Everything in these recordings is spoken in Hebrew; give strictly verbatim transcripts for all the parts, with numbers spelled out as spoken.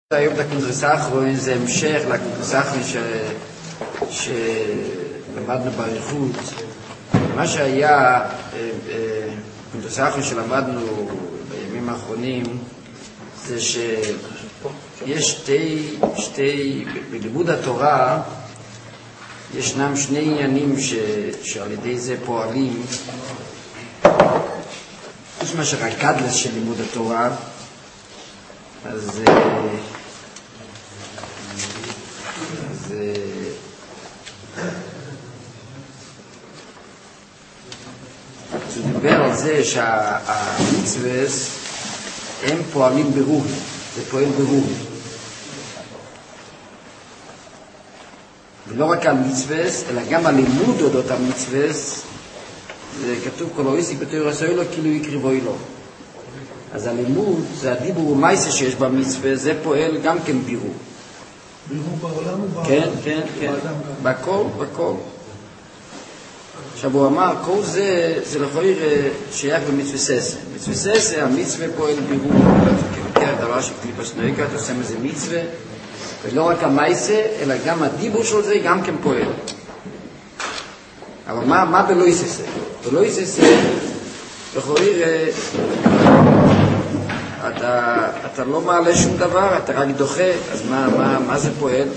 היום לקונטרס האחרון זה המשך לקונטרס האחרון שלמדנו באריכות. מה שהיה הקונטרס האחרון שלמדנו בימים האחרונים זה שיש שתי, שתי, בלימוד התורה ישנם שני עניינים ש, שעל ידי זה פועלים. יש מה שרקדלס של לימוד התורה, אז אז הוא דיבר על זה שהמצוות הם פועלים ברור, זה פועל ברור, ולא רק המצוות אלא גם הלימוד אודות המצוות. זה כתוב כל אויסי בתורה עשוי לו כאילו יקריבוי לו. אז הלימוד זה הדיבור ומייסה שיש במצווה, זה פועל גם כן בירור. בירור בעולם ובעולם? כן, כן, כן. בכל, בכל. עכשיו הוא אמר, כל זה, זה לכאורה שייך במצווה ססה. מצווה ססה, המצווה פועל בירור. כן, דבר שקליפס נויקה, אתה עושה מזה מצווה, ולא רק המייסה, אלא גם הדיבור של זה גם כן פועל. אבל מה, מה בלא יססה? בלא יססה, לכאורה אתה, אתה לא מעלה שום דבר, אתה רק דוחה, אז מה, מה, מה זה פועל?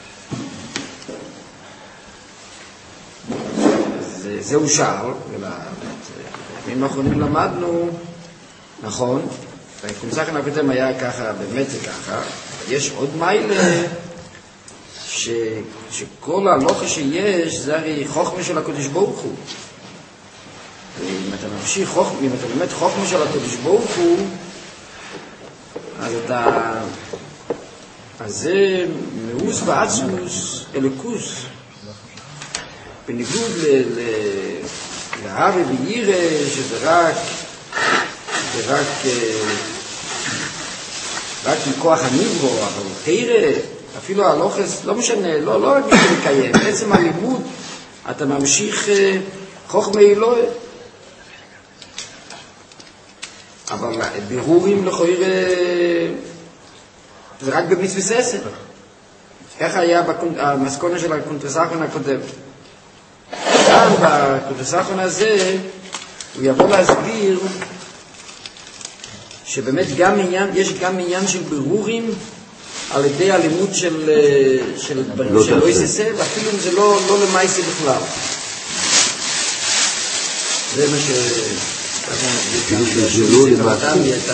זה, זהו שער, בימים האחרונים למדנו, נכון, והקונסחן הקודם היה ככה, באמת זה ככה, יש עוד מיילה, ש, שכל הלוכה שיש, זה הרי חוכמה של הקדוש ברוך הוא. אם אתה ממשיך חוכמה, אם אתה באמת חוכמה של הקדוש ברוך הוא, אז אתה, אז זה מאוס ועצמוס אלוקוס, בניגוד לאהבה ויראה, שזה רק, זה רק, רק מכוח הניברו, אבל תראה, אפילו הלוחס, לא משנה, לא, לא רק בשביל לקיים, בעצם הלימוד, אתה ממשיך חוכמה אלוהי. אבל בירורים לכאורה זה רק במצווה ססה. איך היה המסקונה של הקונטרס האחרון הקודם? כאן בקונטרס האחרון הזה הוא יבוא להסביר שבאמת גם עניין, יש גם עניין של בירורים על ידי הלימוד של של לא יססה, ואפילו אם זה לא, לא למעשה בכלל. זה מה ש... שזה לא למעשה?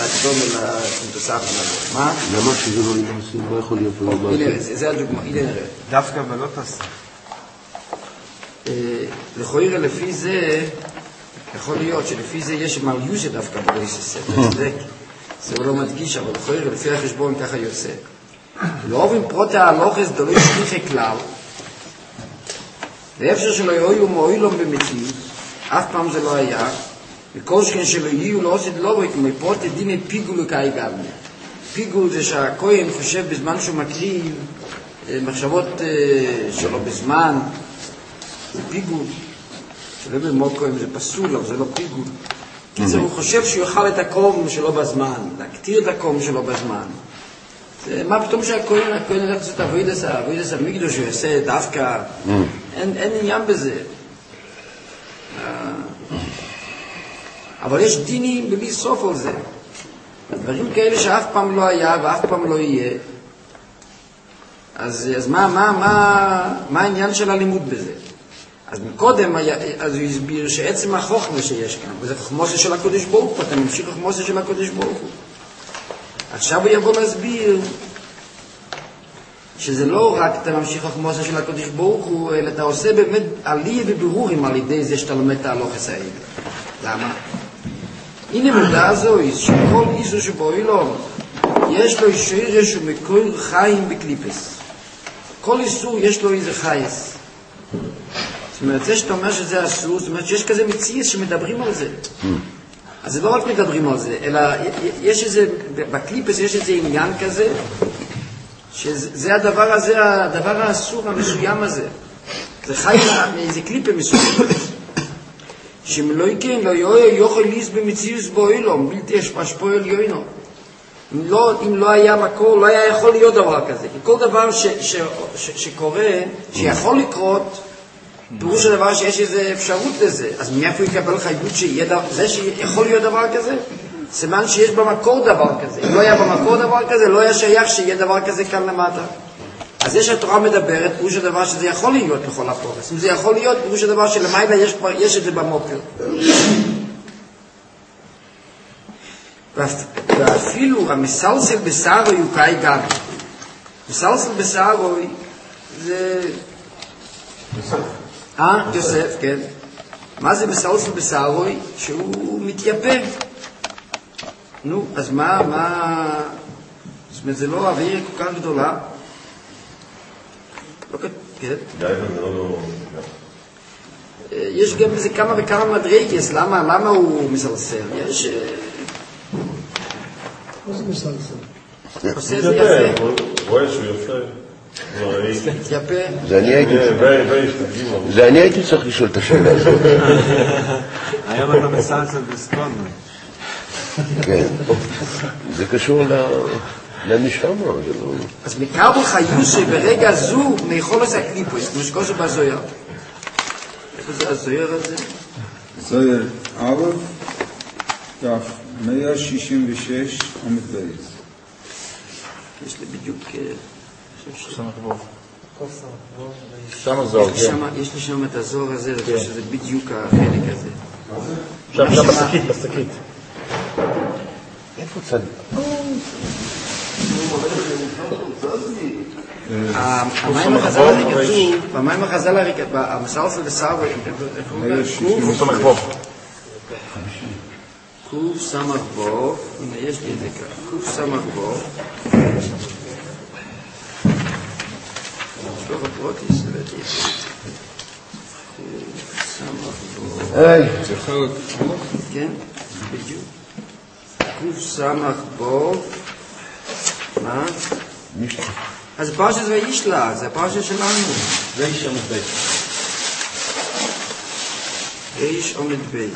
מה? למה שזה לא למעשה? לא יכול להיות לא למעשה? הנה, זה הדוגמה, הנה נראה. דווקא ולא תעשה. לכאורה לפי זה, יכול להיות שלפי זה יש מריושה דווקא בלא יססה, אתה צודק. זה לא מדגיש, אבל לכאורה לפי החשבון ככה יוצא. לא אוהבים פרוטה הלוחס דלו ישליחי כלל, ואפשר שלא יהיו מועילום במציאות, אף פעם זה לא היה, וכל שכן שלא יהיו לא עושה דלו, כמו פרוטה דיני פיגול וקאי גבנה. פיגול זה שהכהן חושב בזמן שהוא מקריב, מחשבות שלו בזמן, זה פיגול. שלא במוקו אם זה פסול, אבל זה לא פיגול. כי זה הוא חושב שהוא יאכל את הקום שלו בזמן, להקטיר את הקום שלו בזמן. מה פתאום שהכהן, הכהן הולך לעשות אבוידס, אבוידס המקדוש, הוא יעשה דווקא, אין, אין עניין בזה. אבל יש דינים בלי סוף על זה. דברים כאלה שאף פעם לא היה ואף פעם לא יהיה. אז, אז מה, מה, מה, מה העניין של הלימוד בזה? אז מקודם היה, אז הוא הסביר שעצם החוכמה שיש כאן, וזה חוכמוסה של הקדוש ברוך הוא, אתה ממשיך חוכמוסה של הקדוש ברוך הוא. עכשיו הוא יבוא להסביר שזה לא רק אתה ממשיך חוכמוסה של הקדוש ברוך הוא, אלא אתה עושה באמת עלייה בבירורים על ידי זה שאתה לומד את ההלוכס האלה. למה? הנה מודע זו, שכל איסו שבו אילום, יש לו שרש ומקור חיים בקליפס. כל איסור יש לו איזה חייס. זאת אומרת, זה שאתה אומר שזה אסור, זאת אומרת שיש כזה מציאס שמדברים על זה. אז זה לא רק מדברים על זה, אלא יש איזה, בקליפס יש איזה עניין כזה, שזה הדבר הזה, הדבר האסור המסוים הזה. זה חי מאיזה קליפה מסוים. שמלוי כן, לא יוכל ליס במציאוס בו אילום, בלתי השפוע אל יוינו. אם לא, אם לא היה מקור, לא היה יכול להיות דבר כזה. כי כל דבר ש, ש, ש, שקורה, שיכול לקרות, פירוש הדבר שיש איזו אפשרות לזה. אז מאיפה יקבל חייבות שיהיה דבר, זה שיכול להיות דבר כזה? סימן שיש במקור דבר כזה. אם לא היה במקור דבר כזה, לא היה שייך שיהיה דבר כזה כאן למטה. אז יש התורה מדברת, פירוש הדבר שזה יכול להיות לכל הפורס. אם זה יכול להיות, פירוש הדבר שלמעלה יש, יש את זה במוקר. ואפילו המסלסל בשערוי הוא כאי גבי. מסלסל בשערוי זה... אה, יוסף, כן. מה זה מסלסל בשערוי? שהוא מתייפה. נו, אז מה, מה... זאת אומרת, זה לא אוויר כל כך גדולה. לא כתוב, כן. גאיבה זה לא לא... יש גם איזה כמה וכמה מדרגס, למה, למה הוא מסלסל? יש... מה זה מסלסל? עושה זה יפה. רואה שהוא יפה. יפה. זה אני הייתי צריך לשאול את השאלה הזאת. היום אתה מסלסל בסטון. כן. זה קשור לנשמה. אז מקרבו חיו שברגע זו מאכול את הקליפוס, כמו שקושו בזויר. איפה זה הזויר הזה? זויר א' דף מאה שישים ושש עמוד בייס. יש לי בדיוק... שם הזוהר, כן. יש לי שם את הזוהר הזה, שזה בדיוק החלק הזה. שם, שם בסקית, בסקית. איפה צד? המים החז"ל הרי כתוב, במים החז"ל הרי כתוב, המסלסל בסער, קוף סמך בוב. קוף סמך בוב, הנה יש לי את זה כאן, קוף סמך בוב. שלוח הפרוטיס, הבאתי את זה. קוף סמך בוב. היי. כן, בדיוק. קוף סמך בוב. מה? אז פרשת זה וישלח, זה הפרשת שלנו. ואיש עומד בית. איש עומד בית.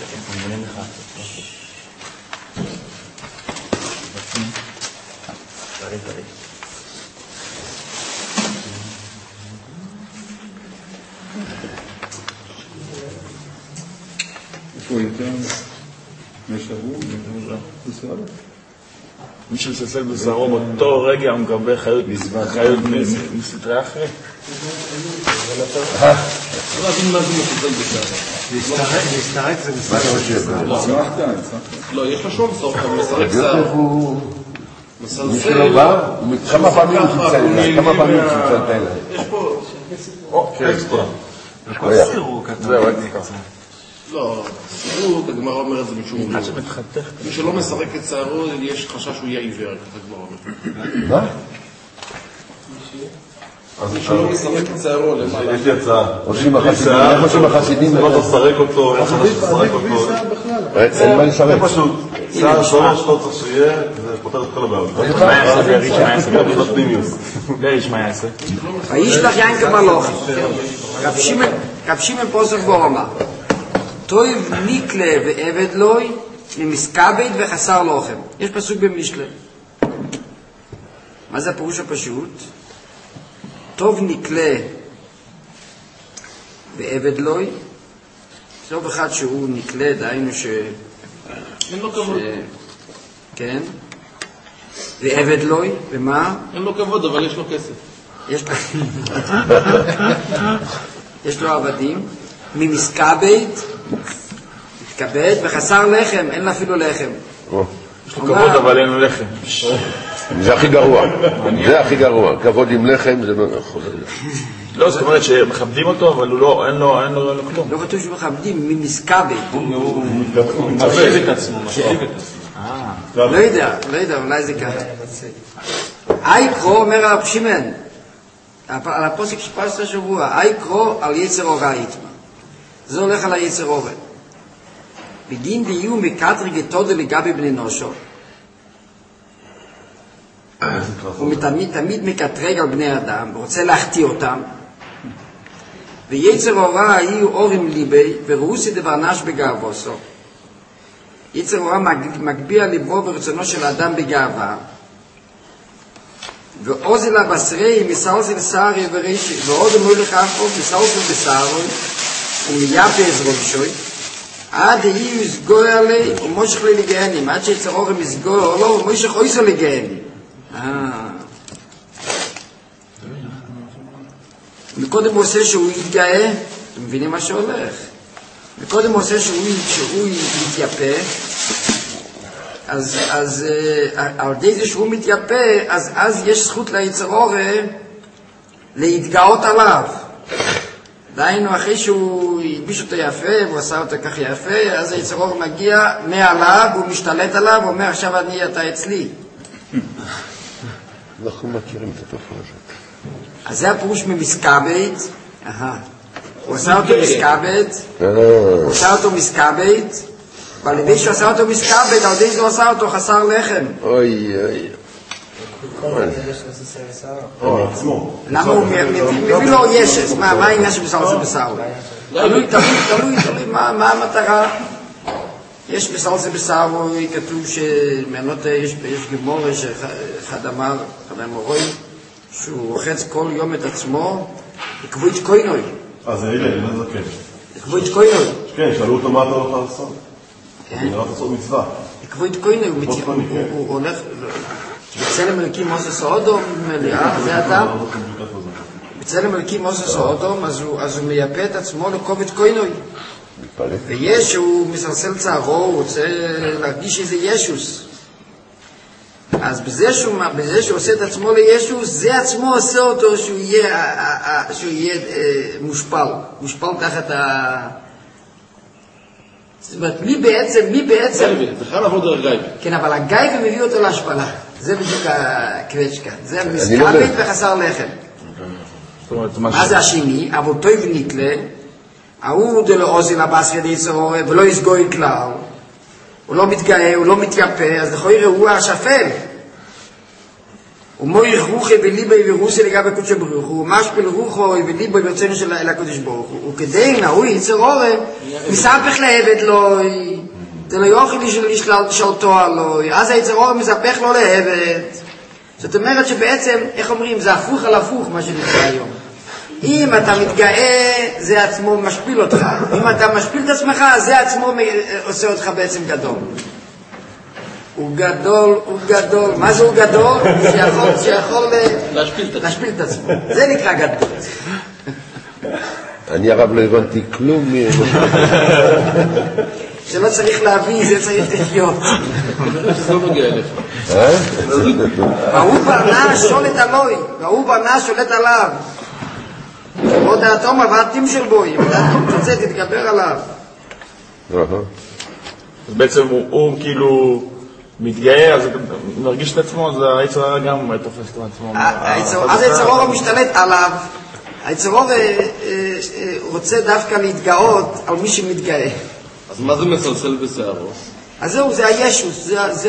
איפה יותר? משהו? בסדר? מי שמסלסל בשערו באותו רגע הוא מקבל חיות מסתרי אחרי. לא להבין מה זה מסלסל בשערו. להסתרק זה מסלסל. הצלחת, הצלחת. לא, יש לו שום סוף, אבל מסרק שערו. מי שלא בא, כמה פעמים הוא צלצל אליי, כמה פעמים הוא צלצל אליי. יש פה... אקסטרה. זהו, אקסטרה. לא, סירות, הגמרא אומר את זה משום מה. מי שלא מסרק את שערו, יש חשש שהוא יהיה עיוור, ככה הגמרא אומר. מה? מי שלא מסרק את שערו, יש לי הצעה. עושים החסידים. לא תסרק אותו, אין לך שתסרק אותו. אין מה לסרק. זה פשוט. שער שלוש לא צריך שיהיה, זה פותר את כל הבעיות. מה יעשה זה ריש, מה יעשה? לא ריש, מה יעשה? וישלח יין כמלוך. רב שמעון פוסק בו אמר. טוב נקלה ועבד לוי ממסקבד וחסר לוחם. יש פסוק במשלי. מה זה הפירוש הפשוט? טוב נקלה ועבד לוי. טוב אחד שהוא נקלה, דהיינו ש... אין לו כבוד. כן. ועבד לוי, ומה? אין לו כבוד, אבל יש לו כסף. יש יש לו עבדים. ממסקבד, מתכבד, וחסר לחם, אין לה אפילו לחם. יש לו כבוד אבל אין לו לחם. זה הכי גרוע, זה הכי גרוע. כבוד עם לחם זה לא יכול. לא, זאת אומרת שמכבדים אותו, אבל אין לו כלום. לא כתוב שמכבדים, ממסקבד. הוא מחשיב את עצמו, מחשיב את עצמו. לא יודע, לא יודע, אולי זה ככה. אייקרו, אומר הרב שמעון, על הפוסק שפרשת השבוע, אייקרו על יצר אורה יתמה. זה הולך על היצר אורה. בדין דיו מקטרי גתודה לגבי בני נושו. הוא תמיד, תמיד מקטרג על בני אדם, רוצה להחטיא אותם. ויצר אורה היו אורים ליבי, וראוסי דבר נש בגרבוסו. יצר הרע מגביה ליבו ברצונו של האדם בגאווה, ואוזל הבשרי מסלסל סערי ורישי, ועוד המולך אף מסלסל בסערי, ומייפה עזרו בשוי, עד יהיו יסגור עלי ומושך לי לגהנים, עד שיצר הרע מסגור לו ומושך אויסו לגהנים. מקודם הוא עושה שהוא יתגאה, אתם מבינים מה שהולך? מקודם הוא עושה שהוא, שהוא יתייפה, אז, אז על די זה שהוא מתייפה, אז, אז יש זכות ליצר הרע להתגאות עליו. דהיינו, אחרי שהוא ילביש אותו יפה, והוא עשה אותו כך יפה, אז היצר הרע מגיע מעליו, הוא משתלט עליו, הוא אומר, עכשיו אני, אתה אצלי. אנחנו מכירים את התופעה הזאת. אז זה הפירוש ממסקבית. אהה. הוא עשה אותו מסקבית, הוא עשה אותו מסקבית, ועל ידי שהוא עשה אותו מסקבית, על ידי זה הוא עשה אותו חסר לחם. אוי אוי. למה הוא מביא לו ישס? מה העניין של בשר זה בשר? תלוי, תלוי, תלוי, תלוי, מה המטרה? יש בשר זה בשר, כתוב שיש גמור, שאחד אמר, אחד המורים, שהוא רוחץ כל יום את עצמו, לקבויץ' קוינוי. אה, זה אילן, מה זה כן? לקבויץ' קוינוי. כן, שאלו אותו מה אתה הולך לעשות. כן. נראה לעשות מצווה. לקבויץ' קוינוי, הוא הולך, בצלם אלוקים מוסס האודום, זה אדם. בצלם אלוקים מוסס האודום, אז הוא מייפה את עצמו לקבויץ' קוינוי. ויש, הוא מסרסל צערו, הוא רוצה להרגיש איזה ישוס. אז בזה שהוא, בזה שהוא עושה את עצמו לישוס, זה עצמו עושה אותו שהוא יהיה, שהוא יהיה מושפל, מושפל תחת ה... זאת אומרת, מי בעצם, מי בעצם... זה חייב לעבוד דרך גייבה. כן, אבל הגייבה מביא אותו להשפלה. זה בדיוק הקרצ'קה. זה מסקבית וחסר לחם. מה זה השני? אבל טוב נתלה, ההוא דלו עוזי לבס ידי צרור, ולא יסגוי כלל. הוא לא מתגאה, הוא לא מתייפה, אז לכו יראה, הוא השפל. ומוי רוחי וליבי ורוסי לגבי קודש ברוך הוא, משפיל רוחו וליבי ברצונו של הקודש ברוך הוא. וכדי נאוי יצר אורם, מספך לעבד לו, זה לא יוכל לשלטו עלוי, אז היצר אורם מספך לו לעבד. זאת אומרת שבעצם, איך אומרים, זה הפוך על הפוך מה שנקרא היום. אם אתה מתגאה, זה עצמו משפיל אותך. אם אתה משפיל את עצמך, זה עצמו עושה אותך בעצם גדול. הוא גדול, הוא גדול. מה זה הוא גדול? שיכול, שיכול להשפיל את עצמו. זה נקרא גדול. אני הרב לא הבנתי כלום. שלא צריך להביא, זה צריך לחיות. זה לא מגיע אליך. והוא בנה שולט עלוי, והוא בנה שולט עליו. לא דעתו מבעתים של בוי, אם דעתו תוצא, תתגבר עליו. אז בעצם הוא כאילו מתגאה, אז מרגיש את עצמו, אז היצר הרע גם תופס את עצמו. אז היצר הרע משתלט עליו, היצר הרע רוצה דווקא להתגאות על מי שמתגאה. אז מה זה מסלסל בשערו? אז זהו, זה הישוס,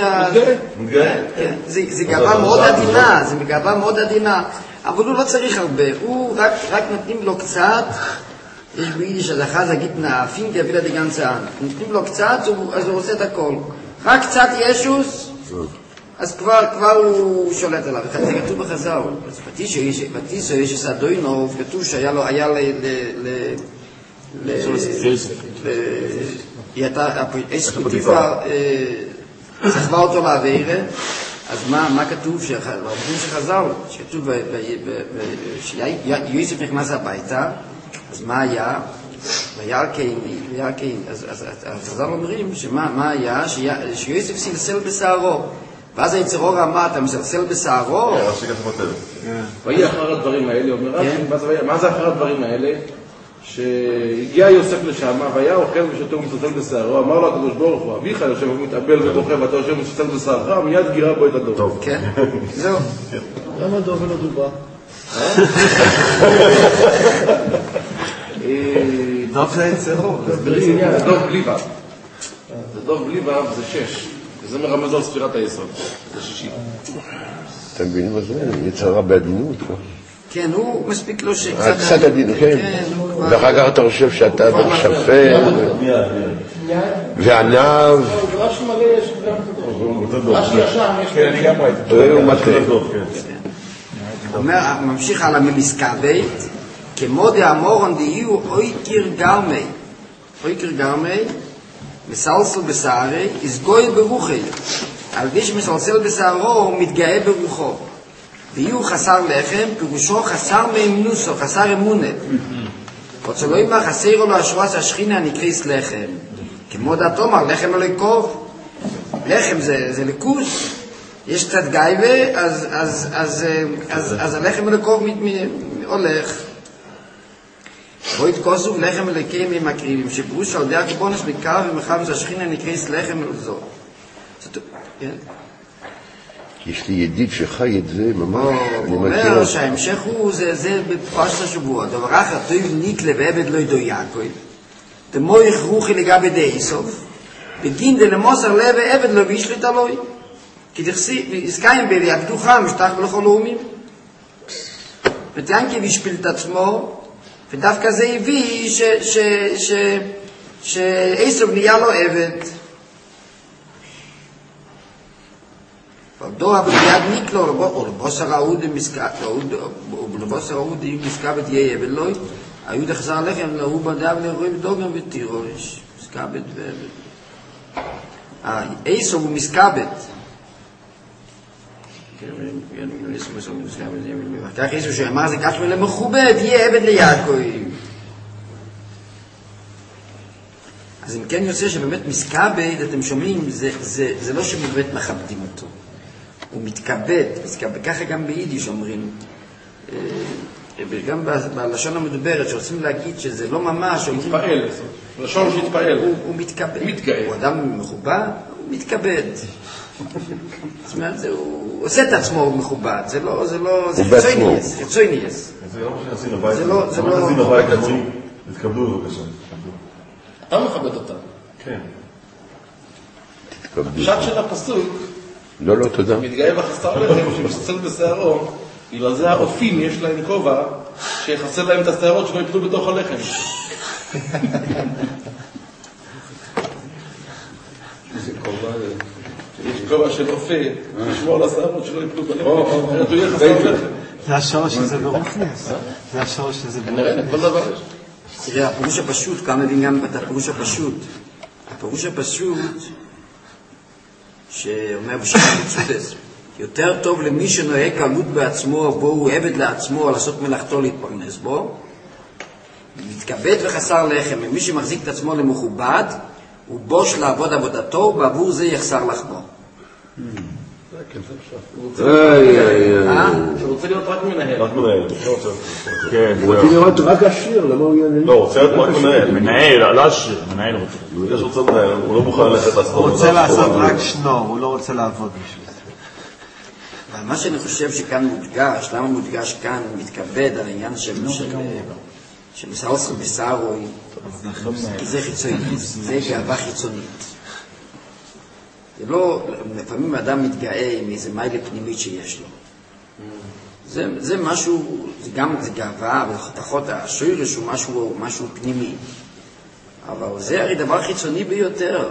זה גאווה מאוד עדינה, זה גאווה מאוד עדינה. אבל הוא לא צריך הרבה, הוא רק, רק נותנים לו קצת, יש ביידיש, אז אחז אגיד נאפים גבילה די גנצה, נותנים לו קצת, אז הוא עושה את הכל. רק קצת ישוס, אז כבר, כבר הוא שולט עליו. זה כתוב בחז"ל, אז בתיסו יש סדוינוב, כתוב שהיה לו, היה ל... ל... ל... יש פוטיפר, סחבה אותו לעבירה, אז מה, מה כתוב? הרבים שחז"ל, שכתוב שיוסף נכנס הביתה, אז מה היה? והיה קיין, והיה קיין, אז החז"ל אומרים שמה, מה היה? שיוסף סלסל בשערו, ואז היצר הרע אמר, אתה מסלסל בשערו? ויהי אחר הדברים האלה, אומר מה זה אחר הדברים האלה? שהגיע יוסף לשם, והיה אוכל ושותה ומסלסל בשערו, אמר לו הקדוש ברוך הוא, אביך יושב ומתאבל ובוכה ואתה יושב ומסלסל בשערך, מיד גירה בו את הדור. כן, זהו. למה דוב ולא דובה? דוב זה יצרו. זה דוב בלי וו. זה דוב בלי וו זה שש. וזה מרמז על ספירת היסוד. זה שישי. אתם מבינים מה זה? יצר הרע בעדינות. כן, הוא מספיק לו שקצת... קצת עדינות, כן. ואחר כך אתה חושב שאתה שפל וענב. רש"י ישר, יש כן, אני גם ראיתי. הוא מטה. אומר, ממשיך על המסקבית, כמו דאמורון דהיו אוי קיר גרמי, אוי קיר גרמי, מסלסל בשערי, יסגוי ברוחי. על די שמסלסל בשערו הוא מתגאה ברוחו. ויהיו חסר לחם, פירושו חסר מאמנוסו, חסר אמונה. רוצה לא ימה חסר לו השרועס השכינה נקריס לחם. כמו דעתו אמר, לחם לא יקוב. לחם זה, זה לקוס. יש קצת גייבה, אז, אז, אז, אז, אז הלחם לא יקוב הולך. בואי תקוסו לחם אלוקים עם הקריבים, שפירוש על דעה כבונס מקרב ומחמס השכינה נקריס לחם ולזור. כן? יש לי ידיד שחי את זה ממש. הוא אומר שההמשך הוא, זה בפרשת השבוע. דבר אחר, טוב ניקלה ועבד לא ידו יעקב. דמוי רוחי לגבי די סוף. בגין דלמוסר לב ועבד לא וישליט עלוי. כי תחסי, עסקיים בי הקדוחה משתח בלכל לאומים. ותיינקי וישפיל את עצמו, ודווקא זה הביא שעשב נהיה לו עבד. דו הבריד ניקלו, או לבוסר ההודי מסקבת יהיה עבד לוי, היו דחזר לכם להוא בדב לרואים דוגם ותירוש, מסקבת ועבד. עשב הוא מסקבת. כך עשב שאמר זה קשמי למכובד, יהיה עבד ליעקב. אז אם כן יוצא שבאמת מסקבת, אתם שומעים, זה לא שבאמת מכבדים אותו. הוא מתכבד, ככה גם ביידיש אומרים, גם בלשון המדוברת, שרוצים להגיד שזה לא ממש, הוא מתפעל, לשון שהתפעל. הוא מתכבד, הוא אדם מכובד, הוא מתכבד. זאת אומרת, הוא עושה את עצמו מכובד, זה לא, זה לא, זה חיצוי נייס, חיצוי נייס. זה לא מה שעשינו בבית, זה לא מה שעשינו בבית, תתכבדו בבקשה. אתה מכבד אותה. כן. פשט של הפסוק, לא, לא, תודה. מתגאה בחסר לחם שמסצל בשערו, בגלל זה האופים יש להם כובע שיחסל להם את השערות שלא יפלו בתוך הלחם. יש כובע של אופה, לשמור על השערות שלא יפלו בלחם. הוא יהיה חסר לחם. זה השורש שזה ברוכניס. זה השורש שזה ברוכניס. נראה, כל דבר יש. תראה, הפירוש הפשוט, כאן מבין גם את הפירוש הפשוט. הפירוש הפשוט שאומר בשביל מצודס, יותר טוב למי שנוהג קלות בעצמו, בו הוא עבד לעצמו, לעשות מלאכתו להתפרנס בו, מתכבד וחסר לחם, ומי שמחזיק את עצמו למכובד, הוא בוש לעבוד עבודתו, ובעבור זה יחסר לחמו. הוא רוצה להיות רק מנהל. רק מנהל. הוא רוצה להיות רק עשיר, למה הוא יענה? לא, הוא רוצה להיות רק מנהל. מנהל, לא עשיר, מנהל רוצה. הוא יודע שהוא רוצה מנהל, הוא לא מוכן ללכת לעשות. הוא רוצה לעשות רק שנור, הוא לא רוצה לעבוד בשביל זה. אבל מה שאני חושב שכאן מודגש, למה מודגש כאן, מתכבד על העניין של מסעוסם בשערוי, כי זה חיצוני, זה גאווה חיצונית. זה לא, לפעמים האדם מתגאה עם איזה מיילה פנימית שיש לו. זה, זה משהו, זה גם זה גאווה, אבל חתכות השוירש הוא משהו, משהו פנימי. אבל זה הרי דבר חיצוני ביותר.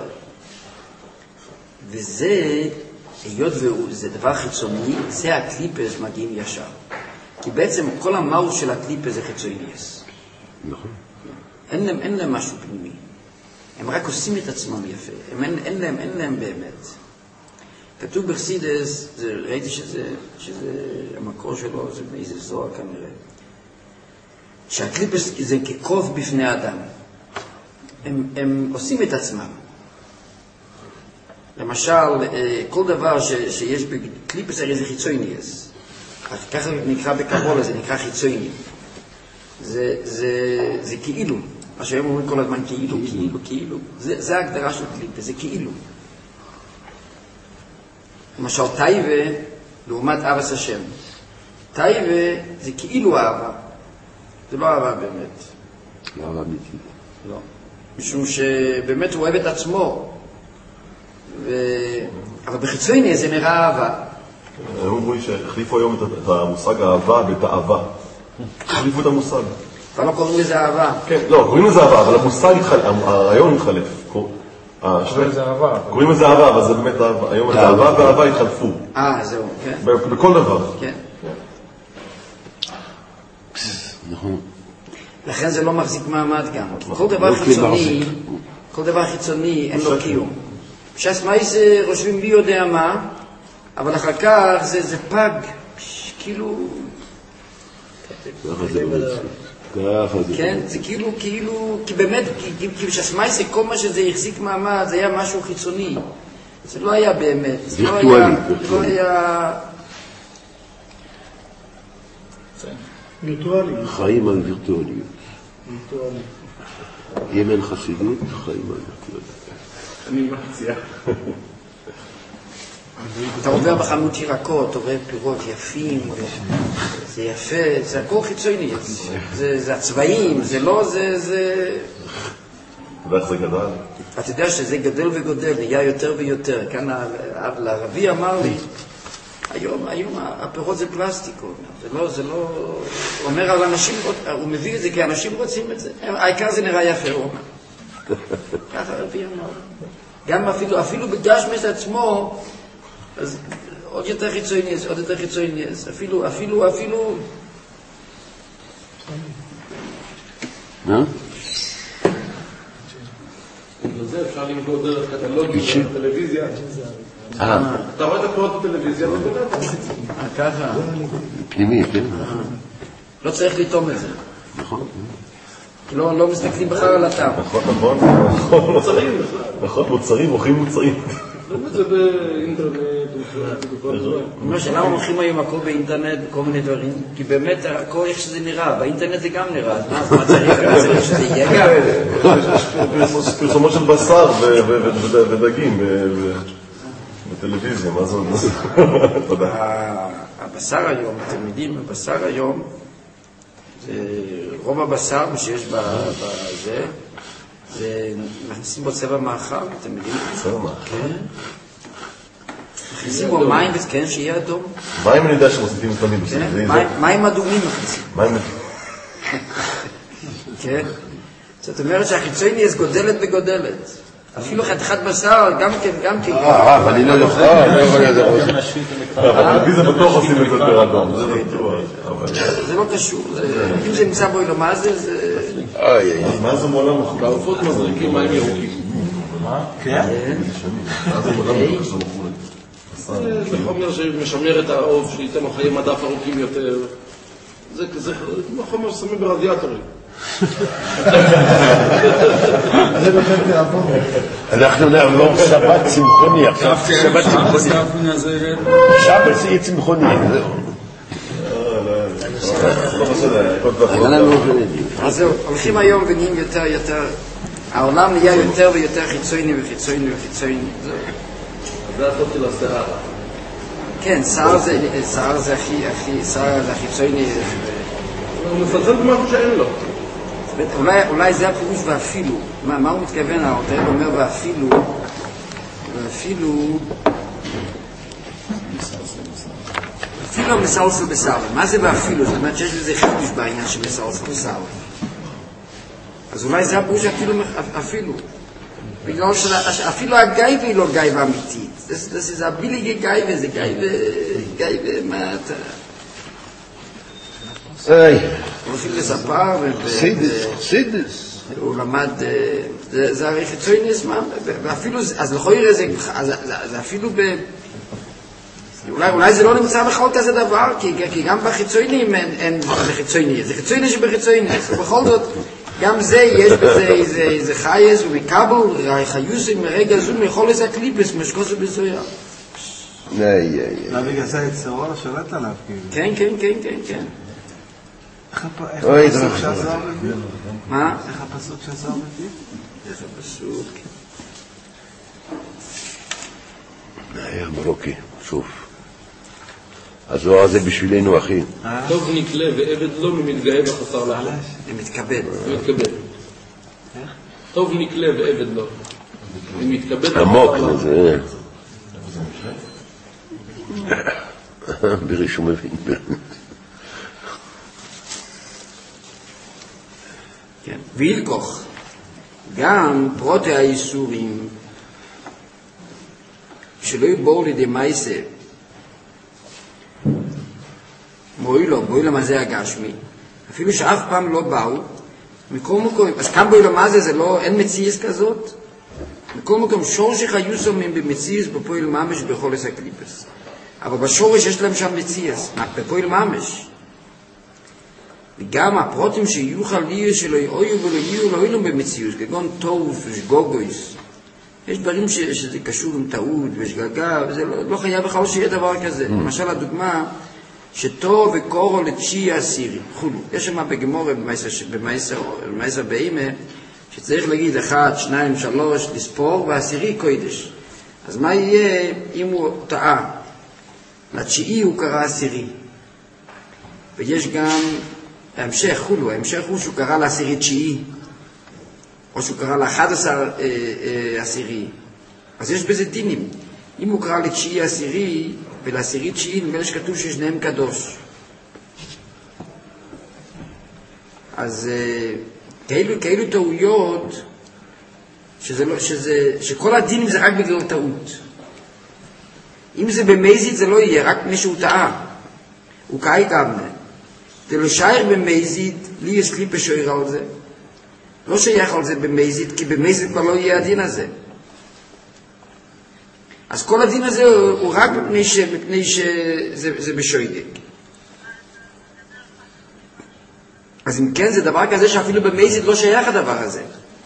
וזה, היות וזה דבר חיצוני, זה הקליפס מגיעים ישר. כי בעצם כל המהות של הקליפס זה חיצוניס. נכון. אין להם, אין להם משהו פנימי. הם רק עושים את עצמם יפה. הם אין, אין להם, אין להם באמת. כתוב בחסידס, זה, ראיתי שזה, שזה המקור שלו, זה מאיזה זוהר כנראה. שהקליפס זה כקוף בפני האדם. הם, הם עושים את עצמם. למשל, כל דבר ש, שיש בקליפס הרי זה חיצוניס. ככה נקרא בקבולה, זה נקרא חיצוני. זה, זה, זה כאילו. מה שהם אומרים כל הזמן כאילו, כאילו, כאילו. זה, זה ההגדרה של קליפס, זה כאילו. למשל, טייבה, לעומת אהבת השם. טייבה זה כאילו אהבה. זה לא אהבה באמת. לא אהבה אמיתית. לא. משום שבאמת הוא אוהב את עצמו. ו... אבל בחיצוני זה נראה אהבה. הם אומרים שהחליפו היום את המושג אהבה בתאווה. החליפו את המושג. אבל לא קוראים לזה אהבה. כן, לא, קוראים לזה אהבה, אבל המושג, הרעיון מתחלף. קוראים לזה אהבה. קוראים לזה אהבה, אבל זה באמת אהבה. היום זה אהבה ואהבה התחלפו. אה, זהו, כן. בכל דבר. כן. נכון. לכן זה לא מחזיק מעמד גם. כל דבר חיצוני, כל דבר חיצוני אין לו קיום. בש"ס מייס רושמים מי יודע מה, אבל אחר כך זה, זה פג, כאילו... ככה זה באמת. ככה זה. כן, זה כאילו, כאילו, כי באמת, כי, כי בש"ס מייס כל מה שזה החזיק מעמד, זה היה משהו חיצוני. זה לא היה באמת. זה לא היה... לא היה... וירטואלי. חיים על וירטואליות. אם אין חסידות, חיים על וירטואליות. אני מציע. אתה עובר בחנות ירקות, אתה רואה פירות יפים, זה יפה, זה הכל חיצוני, זה הצבעים, זה לא, זה, זה... ואיך זה גדל? אתה יודע שזה גדל וגודל, נהיה יותר ויותר. כאן הערבי אמר לי, היום, היום הפירות זה פלסטיק, זה לא, זה לא... הוא אומר על אנשים, הוא מביא את זה כי אנשים רוצים את זה, העיקר זה נראה יפה, הוא אומר. ככה הרבי אמר. גם אפילו, אפילו בדשמש עצמו, אז עוד יותר חיצוני, עוד יותר חיצוני, אפילו, אפילו, אפילו... מה? זה אפשר למכור דרך קטלוגים בטלוויזיה. אתה רואה את הפירות בטלוויזיה, לא יודע. אה, ככה. פנימי, כן? לא צריך לטום את זה. נכון. לא, לא מסתכלים בכלל על הטעם. נכון, נכון. מוצרים בכלל. נכון, מוצרים, מוכרים מוצרים. באמת זה באינטרנט, בכל דבר. אומר שלמה מוכרים היום הכל באינטרנט, בכל מיני דברים, כי באמת הכל איך שזה נראה, באינטרנט זה גם נראה, אז מה צריך? צריך שזה יהיה גם. פרסומות של בשר ודגים בטלוויזיה, מה זה עוד? תודה. הבשר היום, אתם יודעים, הבשר היום, רוב הבשר שיש בזה, זה מכניסים בו צבע מאכל, אתם יודעים? צבע מאכל? כן. מכניסים בו מים, כן, שיהיה אדום. מים אני יודע שמוסיפים לפעמים בסדר. מים אדומים מכניסים. מים... כן. זאת אומרת שהחיצוניאס גודלת וגודלת. אפילו חתיכת בשר, גם כן, גם כן. אה, אבל אני לא יכול, לא יכול לזה ראש. אבל זה בטוח עושים את זה יותר אדום. זה לא קשור. אם זה נמצא בו אלו מה זה, זה... אוי, אוי. מה זה מעולם מחוק? בעופות מזריקים מים ירוקים. מה? כן? זה חומר שמשמר את העוף, שייתן לו חיי מדף ארוכים יותר. זה חומר ששמים ברדיאטורים. אנחנו נעבור שבת צמחוני עכשיו. שבת צמחוני. שבת זה יהיה צמחוני. אז זהו, הולכים היום ונהיים יותר יותר, העולם נהיה יותר ויותר חיצוני וחיצוני וחיצוני. זה הסוף של השיער. כן, שיער זה הכי, שיער זה החיצוני. הוא מפצל במשהו שאין לו. אולי, אולי זה הפירוש ואפילו. מה, מה הוא מתכוון? הוא אומר ואפילו, ואפילו, אפילו מסלסל בשר. מה זה ואפילו? זאת אומרת שיש לזה חידוש בעניין של מסלסל בשר. אז אולי זה הפירוש אפילו, אפילו. בגלל שאפילו הגייבה היא לא גייבה אמיתית. זה הבילגי גייבה, זה גייבה, גייבה, מה אתה... היי. הולכים לספר, חסידס, חסידס. הוא למד, זה הרי חיצוניאס, ואפילו, אז לכל יראה זה, זה אפילו ב... אולי זה לא נמצא בכלל כזה דבר, כי גם בחיצויים אין חיצוניאס, זה חיצוניאס שבחיצוניאס, ובכל זאת, גם זה יש בזה איזה חייס ומקבל, חיוסים מרגע זו, יכול לזה קליפס, משקוסו בזויה. איי, איי, איי. לא בגלל זה יצרו לא שולט עליו, כאילו. כן, כן, כן, כן, כן. איך הפסוק שהזוהר מביא? מה? איך הפסוק שהזוהר מביא? איך הפסוק? נער מרוקי, שוב. הזוהר הזה בשבילנו, אחי. טוב נקלה ועבד לא מתגאה בחסר לחלום. אני מתכבד. הוא מתכבד. טוב נקלה ועבד לא. אני מתכבד עמוק לזה. ברישום מבין. כן. וילקוך, גם פרוטי האיסורים שלא יבואו לידי מייסה, מועילו, בוילו מה זה הגשמי, אפילו שאף פעם לא באו, מכל מקום, אז כאן בוילו מה זה, זה לא, אין מציאס כזאת, מכל מקום שורשך היו סומים במציאס בפועל ממש בכל עשר קליפס. אבל בשורש יש להם שם מציאס, בפועל ממש. וגם הפרוטים שיהיו חליה שלא יהיו ולא יהיו לא יהיו במציאס, כגון טוב ושגוגויס. יש דברים ש, שזה קשור עם טעות ושגגה, וזה לא, לא חייב בכלל שיהיה דבר כזה. Mm. למשל הדוגמה, שטוב וקורו לתשיעי עשירי, חולו. יש שם בגמורה במייסר באימה, שצריך להגיד אחד, שניים, שלוש, לספור, ועשירי קוידש. אז מה יהיה אם הוא טעה? לתשיעי הוא קרא עשירי. ויש גם ההמשך, חולו, ההמשך הוא שהוא קרא לעשירי תשיעי, או שהוא קרא לאחד עשר עשירי. אז יש בזה דינים. אם הוא קרא לתשיעי עשירי, ולעשירי תשיעי, נדמה שכתוב ששניהם קדוש. אז כאלו, כאלו טעויות, שזה לא, שזה, שכל הדינים זה רק בגלל טעות. אם זה במזיד זה לא יהיה, רק מי שהוא טעה. הוא קאי גבנה. זה לא שייך במזיד, לי יש קליפה שוער על זה. לא שייך על זה במזיד, כי במזיד כבר לא יהיה הדין הזה. אז כל הדין הזה הוא, הוא רק מפני, ש, מפני שזה זה בשויגג. אז אם כן, זה דבר כזה שאפילו במזיד לא שייך הדבר הזה.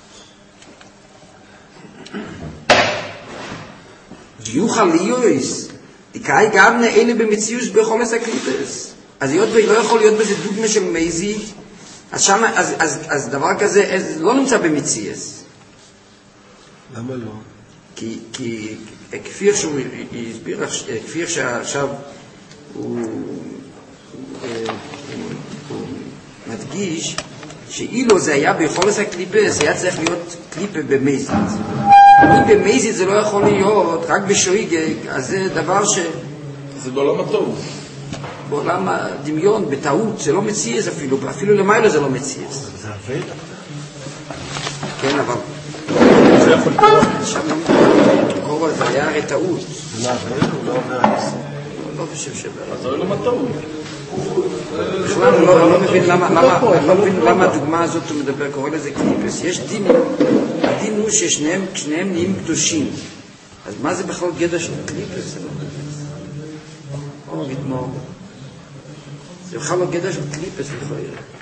ויוכל ליויס, דיקאי גם נאלה במציאוס בכל הסקליפס. אז היות ולא יכול להיות בזה דוגמה של מזיד, אז, שם, אז, אז, אז דבר כזה אז לא נמצא במציאס. למה לא? כי, כי כפיר שהוא הסביר, כפיר שעכשיו הוא, הוא מדגיש שאילו זה היה בכל עשר קליפס, היה צריך להיות קליפה במזיד. אם במזיד זה לא יכול להיות, רק בשויגג, אז זה דבר ש... זה בעולם הטוב. בעולם הדמיון, בטעות, זה לא מציאס אפילו, אפילו למעלה זה לא מציאס. זה עבד? כן, אבל... זה יכול לקרות. שם קורא, זה היה הרי טעות. זה לא עבד? הוא לא עובר על ישראל? לא חושב שבא. אז זה לא מטוב. בכלל, אני לא מבין למה הדוגמה הזאת הוא מדבר, קורא לזה קליפס. יש דינים, הדין הוא ששניהם נהיים קדושים. אז מה זה בכלל גדר של קליפס? או גדמור. זה בכלל לא גדר של קליפס, לכאורה.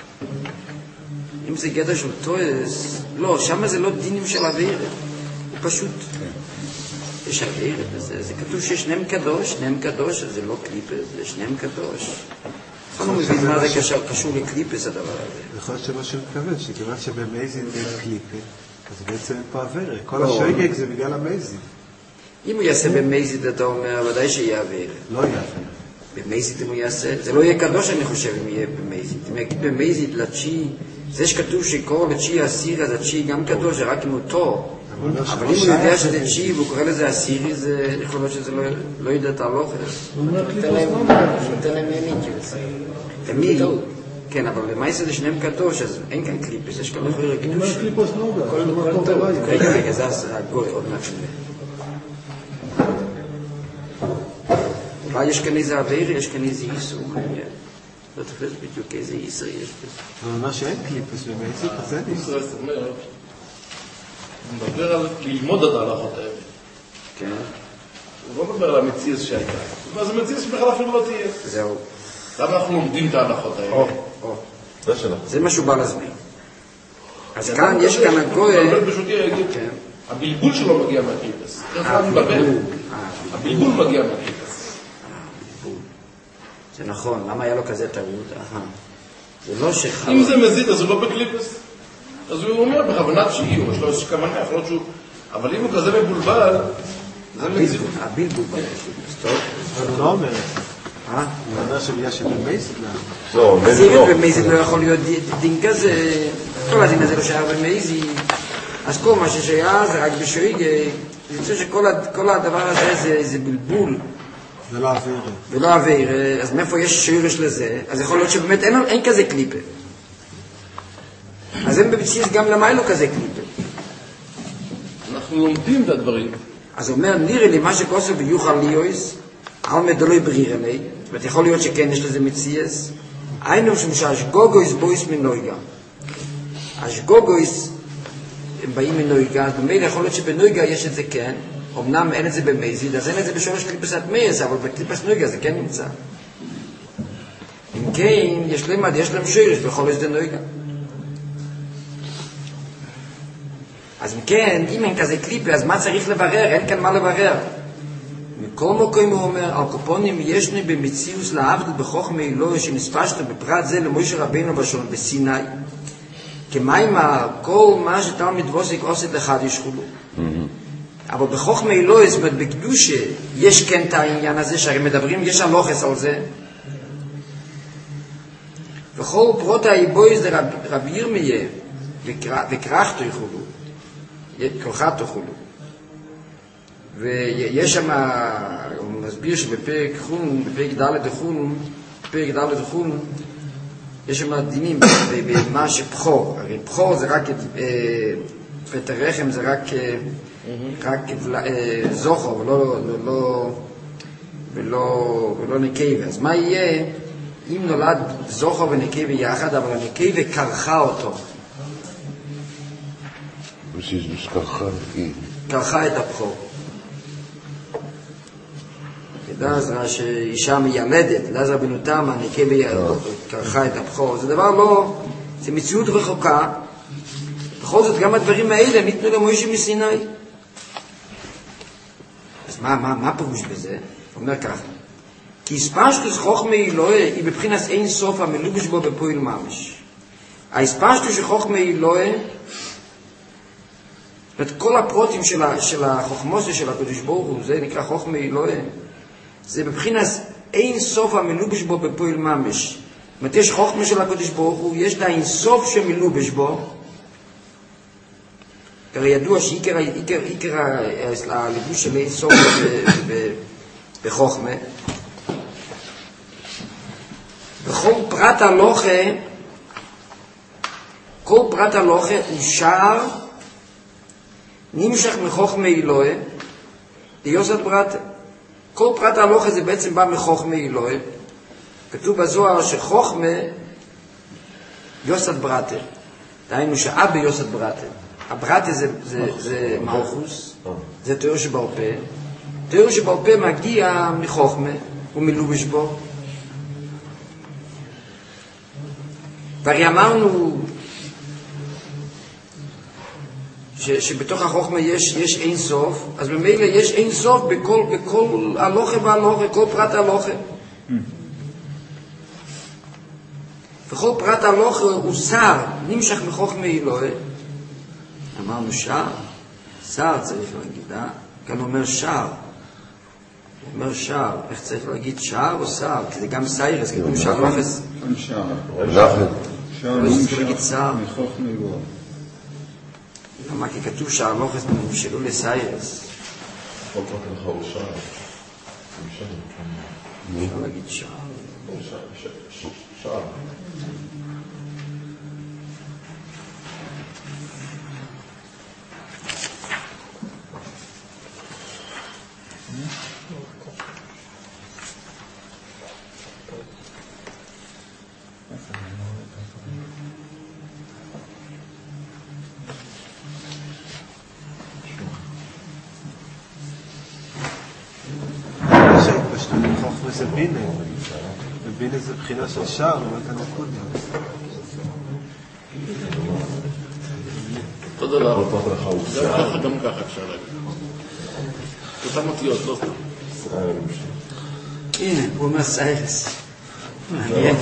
אם זה גדר של טועס, לא, שם זה לא דינים של אוויר. הוא פשוט... יש אוויר, זה כתוב ששניהם קדוש, שניהם קדוש, אז זה לא קליפס, זה שניהם קדוש. אני לא מבין מה זה קשור לקליפס הדבר הזה. יכול להיות שמה שמתכוון, שכיוון שבמייזין יש קליפה, אז בעצם אין פה עבירה. כל השויגג זה בגלל המייזין. אם הוא יעשה במייזין, אתה אומר, ודאי שיהיה עבירה. לא יהיה עבירה. במייזין אם הוא יעשה, זה לא יהיה קדוש אני חושב אם יהיה במייזין. אם יגיד במייזין לתשיעי, זה שכתוב שקורא לתשיעי עשיר, אז התשיעי גם קדוש, זה רק אם הוא תור. אבל אם הוא יודע שזה תשיעי והוא קורא לזה עשירי, זה יכול להיות שזה לא יודע את ההלוך. הוא נותן להם מימיתיוס. למי? כן, אבל למעשה זה שניהם קדוש, אז אין כאן קליפס, יש כאן אחרי קדוש. הוא אומר קליפוס נוגה. רגע, רגע, זה הגוי עוד מעט שווה. אולי יש כאן איזה עביר, יש כאן איזה איסור. לא תופס בדיוק איזה איסור יש בזה. הוא אומר שאין קליפס במייזין, אז אין איסור. הוא מדבר על ללמוד את ההלכות האלה. כן. הוא לא מדבר על המציאס שהייתה. אז המציאס שבכלל אפילו לא תהיה. זהו. למה אנחנו לומדים את ההלכות האלה? או, או. זה שלנו. זה מה שהוא בא להסביר. אז כאן יש כאן הגוי... הבלבול שלו מגיע מהקליפס. הבלבול מגיע מהקליפס. זה נכון, למה היה לו כזה טעות? זה לא שחל... אם זה מזיד, אז הוא לא בקליפס. אז הוא אומר, בכוונת שיהיו, יש לו איזושהי כוונה, יכול להיות שהוא... אבל אם הוא כזה מבולבל, זה מזיד. הבלבול בלבול. טוב. אבל הוא לא אומר את זה. אה? הוא אומר שבגלל שבמייזין לא. לא, מזיד במייזין לא יכול להיות דין כזה. כל הדין הזה לא שייך במייזין. אז כל מה ששייך זה רק בשויגג. אני חושב שכל הדבר הזה זה בלבול. זה לא עביר. ולא עביר. אז מאיפה יש שירש לזה? אז יכול להיות שבאמת אין כזה קליפה. אז אין בבסיס גם למה אין לו כזה קליפה. אנחנו לומדים את הדברים. אז הוא אומר, נראה לי מה שכוסו ויוכל ליויס, על מדולוי בריר אלי, זאת אומרת, יכול להיות שכן יש לזה מציאס, היינו משום שהשגוגויס בויס מנויגה. השגוגויס הם באים מנויגה, אז במילא יכול להיות שבנויגה יש את זה כן, אמנם אין את זה במזיד, אז אין את זה בשורש קליפסת מייס, אבל בקליפס נויגה זה כן נמצא. אם כן, יש להם, יש להם שורש, בכל יש זה נויגה. אז אם כן, אם אין כזה קליפה, אז מה צריך לברר? אין כאן מה לברר. מכל מקום הוא אומר, על קופונים ישנו במציאוס להבדיל בחוכמה אלוהי שנספשנו בפרט זה למשה רבינו בשון בסיני, כמיימר כל מה שתלמיד ווסק עושה לחד ישכולו. אבל בחוכמה אלוהי, זאת אומרת בקדושה, יש כן את העניין הזה, שהרי מדברים, יש הלוחס על זה. וכל פרוט האיבוי זה רב, רב ירמיה, וקרחתו יחולו, כלחתו יחולו. ויש שם, הוא מסביר שבפרק חון, בפרק ד' חון, בפרק ד' חון, יש שם דינים במה שפחור. הרי פחור זה רק, פת הרחם זה רק, רק זוכר, ולא, ולא, ולא, ולא נקבה. אז מה יהיה אם נולד זוכר ונקבה יחד, אבל הנקבה קרחה אותו? קרחה את הפחור. לעזרה שאישה מיילדת, לעזרה בנותם, הנקבה קרחה את הבחור. זה דבר לא, זה מציאות רחוקה. בכל זאת, גם הדברים האלה ניתנו למוישה מסיני. אז מה, מה, מה פירוש בזה? הוא אומר ככה. כי הספשטוס חוכמה אלוהי היא בבחינת אין סוף המלובש בו בפועל ממש. ההספשטוס של חוכמה אלוהי, את כל הפרוטים של, של החוכמוסה של הקדוש ברוך הוא, זה נקרא חוכמה אלוהי. זה בבחינת אין סוף המלובש בו בפועל ממש. זאת אומרת, יש חוכמה של הקדוש ברוך הוא, יש לה אין סוף שמלובש בו. הרי ידוע שעיקר הלבוש של אין סוף בחוכמה. בכל פרט הלוכה, כל פרט הלוכה הוא שער נמשך מחוכמה אלוהי, דיוסת ברטה. כל פרט ההלוכה זה בעצם בא מחוכמה אלוהי. כתוב בזוהר שחוכמה יוסת ברטה. דהיינו שאבא יוסת ברטה. הברטה זה, זה, זה מלכוס, זה תיאור שבעל פה. תיאור שבעל פה מגיע מחוכמה, הוא מלובש בו. והרי אמרנו ש, שבתוך החוכמה יש, יש אין סוף, אז במילא יש אין סוף בכל, בכל הלוכה והלוכה, כל פרט הלוכה. וכל פרט הלוכה הוא שר, נמשך מחוכמה אלוהי. אמרנו שער, שר צריך להגיד, אה? כאן אומר שער. הוא אומר שער, איך צריך להגיד שער או שר? כי זה גם סיירס, כי הוא שער לוחס. שער. שער נמשך מחוכמה אלוהי. למה? כי כתוב שהלוחס נמשלו לסיירס. כל פרט לך הוא שער. אפשר להגיד שער. שער. זה בינה, ובינה זה בחינה של שער, אבל כאן הקודם. אותו דבר, גם ככה אפשר להגיד. אותם אותיות, לא סתם. הנה, הוא אומר סיירס. מעניין.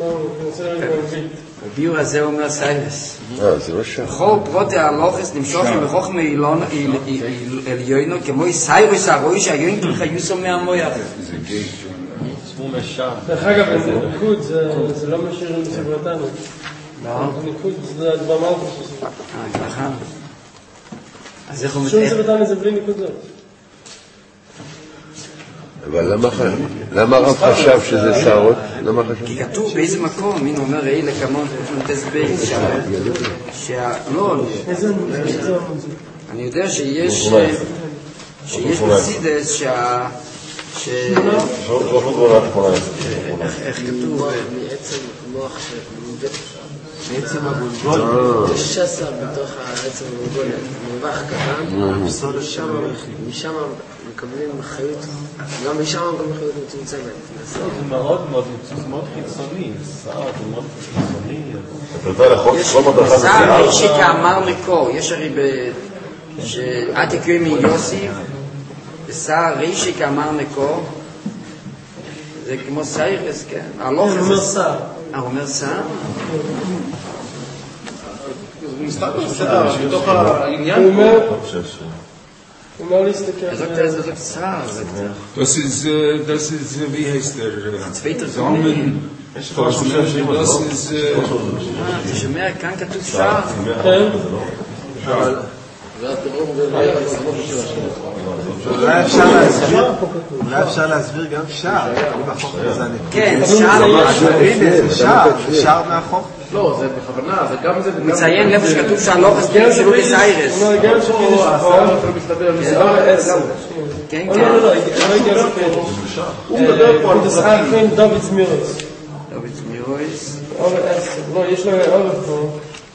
הביור הזה אומר סיירס. אה, זה לא שער. בכל פרוטי הלוחס נמשוך מחוכמה עליונו, כמו סיירס הרוי שהיון כלך יוסו מהמויח. דרך אגב, ניקוד זה לא משאיר מסברתנו. לא? ניקוד זה הדבר מלכוס. אה, ככה. אז איך הוא שום מתאר? מסברתנו זה בלי ניקודות. אבל למה הרב חשב שזה שערות? למה חשב? כי כתוב באיזה מקום, הנה אומר ראי לכמון תסבייס שה... לא, אני יודע שיש שיש בסידס שה... ש... איך כתוב? מעצם מוח מעצם הגולגולת. יש שסה בתוך העצם הגולגולת. מרווח קטן, משם מקבלים חיות, גם משם גם חיות מצומצמת. זה מאוד מאוד חיצוני, סער זה מאוד חיצוני. סער רישי כאמר מקור, יש הרי עתיקי מיוסי, סער רישי כאמר מקור, זה כמו סיירס, כן. הוא אומר סער. אה, הוא אומר סער? הוא מסתכל סער, בתוך העניין הוא אומר... הוא אומר להסתכל... Er sagt, er sagt Saar, sagt er. Das ist, äh, das ist, äh, wie heißt der? Zweiter Samen. Das ist, äh... Ah, אתה שומע, כאן כתוב Saar. כן. אולי אפשר להסביר, אולי אפשר להסביר גם שער. כן, שער. הנה, זה שער, זה שער מהחוק. לא, זה בכוונה, זה גם זה... מציין איפה שכתוב שהלוך הסבירים שלו לסיירס. כן, כן. הוא מדבר פה על דסאפים דוד סמירוס. דוד סמירוס. לא, יש לו אורך פה.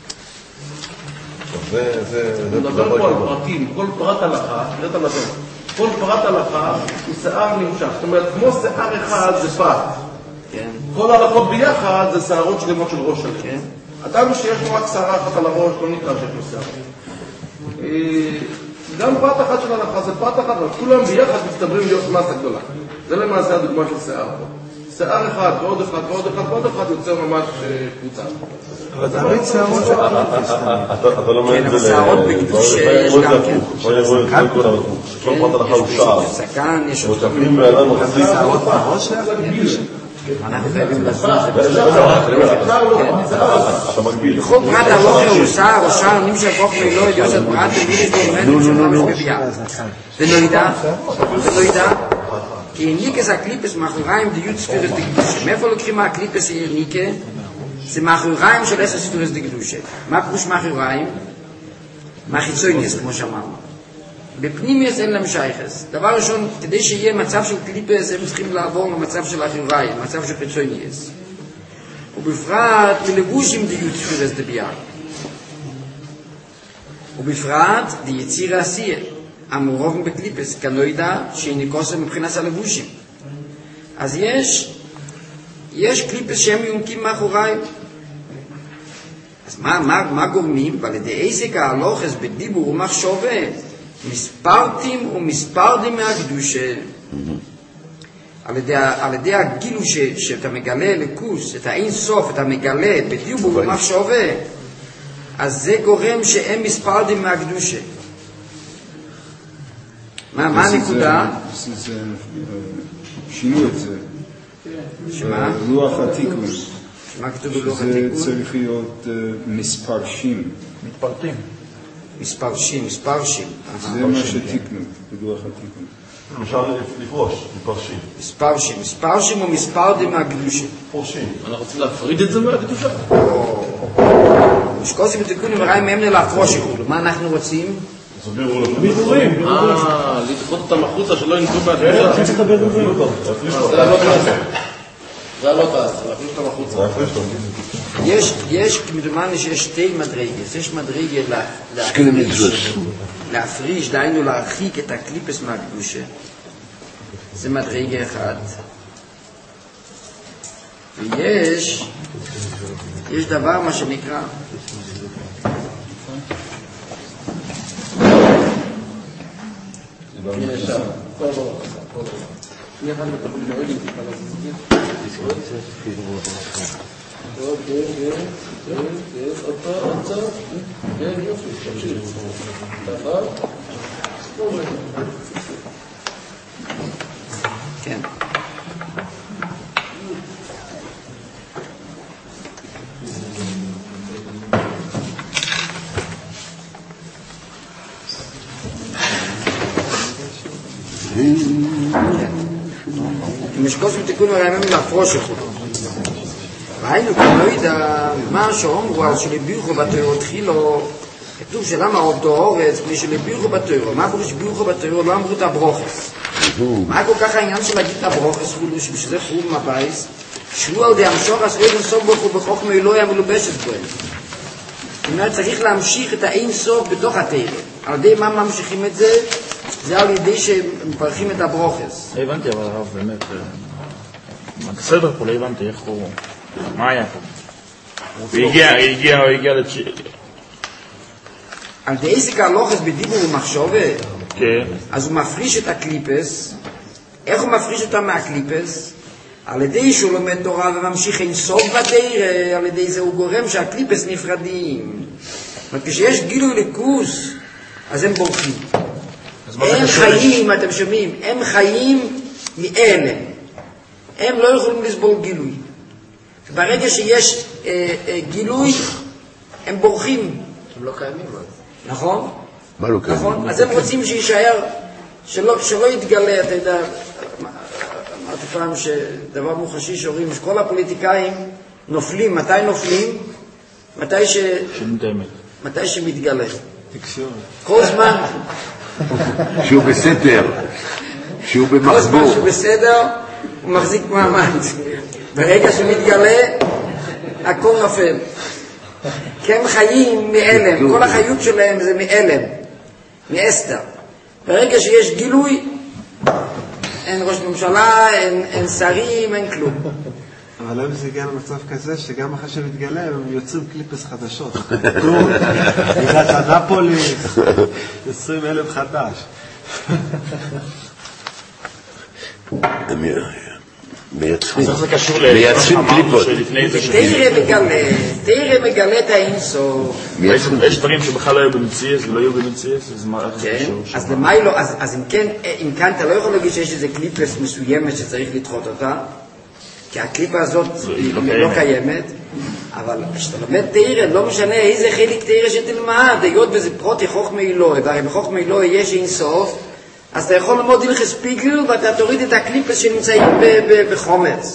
הוא מדבר פה על פרטים, כל פרט הלכה, תראה את הלשון, כל פרט הלכה הוא שיער נמשך, זאת אומרת, כמו שיער אחד זה פרט. כל ההלכות ביחד זה שערות שלמות של ראש שלם. אדם שיש לו רק שערה אחת על הראש, לא נקרא שיש לו שערה. גם פרט אחת של ההלכה זה פרט אחת, אבל כולם ביחד מצטברים להיות מסה גדולה. זה למעשה הדוגמה של שיער פה. שיער אחד ועוד אחד ועוד אחד ועוד אחד יוצר ממש קבוצה. אבל זה הרבה שערות של הקליפס. אתה לא כן, אבל שערות בקדוש יש גם כן. כל פרט הלכה הוא שער. סכן, יש עוד מטפלים באדם מחזיק. שערות מהראש שלך? אנחנו חייבים לעשות את זה. אתה מגביל. בכל פרט הלוכה הוא שער, או שער נמשך בוח מילוא, ידיעות את פרט וגיליש דורמנט שלך משגבייה. זה לא ידע, זה לא ידע, כי איניקס הקליפס מאחוריים דיוט ספירס דקדושה. מאיפה לוקחים מהקליפס איניקה? זה מאחוריים של עשר ספירס דקדושה. מה פירוש מאחוריים? מהחיצוניס, כמו שאמרנו. בפנימיוס אין להם שייכס. דבר ראשון, כדי שיהיה מצב של קליפס, הם צריכים לעבור למצב של אחוריים, מצב של חיצוניס. ובפרט, בלבושים דיוט ספירס דבייה. ובפרט, די יציר העשייה. המעורבים בקליפס, כנוידע שהיניקוסה מבחינת הלבושים. אז יש, יש קליפס שהם יונקים מאחוריים. אז מה, מה, מה גורמים? ועל ידי עסק ההלוכס בדיבור ומחשבה, מספרתים ומספרדים מהקדושה. על ידי, על ידי הגילו ש, שאתה מגלה לקוס, את האין סוף, אתה מגלה בדיבור ומחשבה, אז זה גורם שהם מספרדים מהקדושה. מה, מה הנקודה? שינו את זה. שמה? לוח התיקון. מה כתוב בלוח התיקון? זה צריך להיות מספרשים. מתפרטים. מספרשים, מספרשים. זה מה שתיקנו בלוח התיקון. אפשר לפרוש, מפרשים. מספרשים, מספרשים או מספרדים מהקדושה? פורשים. אנחנו רוצים להפריד את זה מהקדושה? משקוסים ותיקונים וראים מהם להפרוש יכולו. מה אנחנו רוצים? בירורים. אה, לדחות אותם החוצה שלא ינקו מהקדושה. צריך לדבר בירורים. זה לא תעשה. זה לא תעשה, להפריש אותם החוצה. יש, יש, כמדומני שיש שתי מדרגס. יש מדרגה להפריש, להפריש, דהיינו להרחיק את הקליפס מהקדושה. זה מדרגה אחד. ויש, יש דבר מה שנקרא, כן. משקוס ותיקון הרעימים להפרוש יכולו. ראינו כי לא ידע מה שאומרו על שלביוכו בתיאור תחילו כתוב שלמה אותו אורץ, כדי שלבירכו בתוירו. מה פירוש בירכו בתוירו? לא אמרו את הברוכס. מה כל כך העניין של להגיד את הברוכס? שבשביל זה חוב מבייס, שהוא על די המשוך עשוי לנסוף בו בחוכמה אלוהי המלובשת בו. זאת אומרת, צריך להמשיך את האין סוף בתוך התארה. על ידי מה ממשיכים את זה? זה על ידי שמפרחים את הברוכס. הבנתי, אבל הרב באמת, בסדר פה, לא הבנתי איך הוא, מה היה פה? הוא הגיע, הגיע, הוא הגיע לתשיעי. על די עסק הלוחס בדיבור ומחשובה, כן. אז הוא מפריש את הקליפס. איך הוא מפריש אותם מהקליפס? על ידי שהוא לומד תורה וממשיך אין סוף בתארה, על ידי זה הוא גורם שהקליפס נפרדים. זאת אומרת, כשיש גילוי לקוס, אז הם בורחים. הם חיים, אתם שומעים, הם חיים מאלם. הם לא יכולים לסבול גילוי. ברגע שיש אה, אה, גילוי, הם בורחים. הם לא קיימים. נכון? מה לא קיימים? נכון? אז הם רוצים שישאר, שלא, שלא יתגלה, אתה יודע, אמרתי פעם שדבר מוחשי שאומרים שכל הפוליטיקאים נופלים, מתי נופלים? מתי ש... מתי שמתגלה. תקשורת. כל זמן... שהוא בסדר, שהוא במחבור. כל זמן שהוא בסדר, הוא מחזיק מעמד. ברגע שמתגלה, הכל נופל. כי הם חיים מאלם, כל החיות שלהם זה מאלם, מאסתר. ברגע שיש גילוי, אין ראש ממשלה, אין, אין שרים, אין כלום. אבל היום זה הגיע למצב כזה שגם אחרי שמתגלה הם יוצרים קליפס חדשות. כלום, בגלל אנפוליס, עשרים אלף חדש. מייצרים. אז זה קשור מייצרים קליפות. תראה מגלה, תראה מגלה את האינסוף. יש דברים שבכלל לא היו במציאס ולא היו במציאס, אז מה זה קשור? אז למה לא, אז אם כן, אם כאן אתה לא יכול להגיד שיש איזה קליפס מסוימת שצריך לדחות אותה, כי הקליפה הזאת היא לא קיימת, אבל כשאתה לומד תראה, לא משנה איזה חלק תראה שתלמד, היות בזה פרוטי חוכמה אלוהי, והרי בחוכמה אלוהי יש אינסוף, אז אתה יכול ללמוד הלכות פיגל ואתה תוריד את הקליפס שנמצאים בחומץ.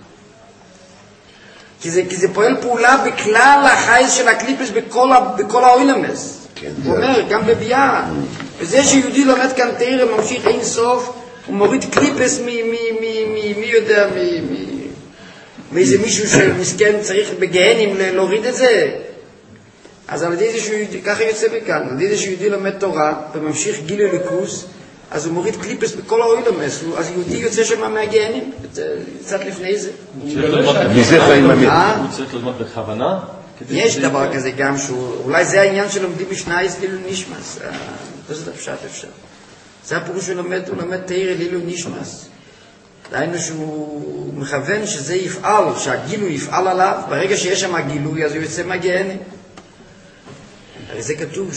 כי זה, כי זה פועל פעולה בכלל החייס של הקליפס בכל, בכל האוילמס. הוא אומר, גם בביאה. וזה שיהודי לומד כאן תראה, ממשיך אין סוף, הוא מוריד קליפס מי, מי, מי, מי, מי יודע, מי, מי, מאיזה מישהו שמסכן צריך בגהנים להוריד את זה. אז על ידי זה שהוא יהודי, ככה יוצא מכאן, על ידי זה שיהודי לומד תורה וממשיך גילוי ליכוס, אז הוא מוריד קליפס בכל האוילמס, אז יהודי יוצא שם מהגהנים, קצת לפני זה. מזה חיים אמין. הוא צריך ללמוד בכוונה? יש דבר כזה גם שהוא, אולי זה העניין שלומדים משנייס לילו נשמס, זה פשט אפשר. זה הפירוש שהוא לומד, הוא לומד תאיר לילו נשמס. דהיינו שהוא מכוון שזה יפעל, שהגילוי יפעל עליו, ברגע שיש שם הגילוי אז הוא יוצא מהגהנים. הרי זה כתוב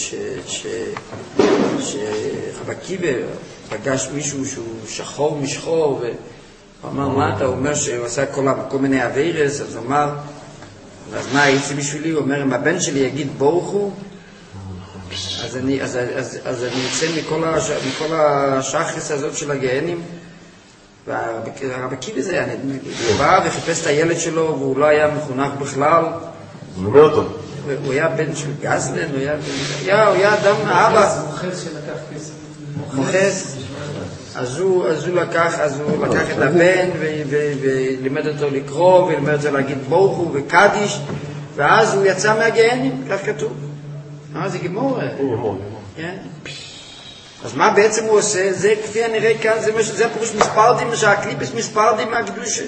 שחבקיבה פגש מישהו שהוא שחור משחור, והוא אמר, מה אתה אומר שהוא עשה כל מיני עבירס, אז הוא אמר, אז מה הייתי בשבילי? הוא אומר, אם הבן שלי יגיד ברוך הוא, אז אני, אז, אז, אז אני יוצא מכל, הש, מכל השחס הזאת של הגהנים, והרבקיבה זה היה נדמה לי, הוא בא וחיפש את הילד שלו, והוא לא היה מחונך בכלל, הוא נובע אותו. הוא היה בן של גזלן, הוא היה, הוא היה אדם אבא. מוחס שלקח כסף. מוחס. אז הוא, אז הוא לקח, אז הוא לקח את הבן ולימד אותו לקרוא, ולימד אותו להגיד ברוך הוא וקדיש, ואז הוא יצא מהגהנים, כך כתוב. אה, זה גמור. כן. אז מה בעצם הוא עושה? זה כפי הנראה כאן, זה הפירוש מספרדים, שהקליפס מספרדים מהקדושה.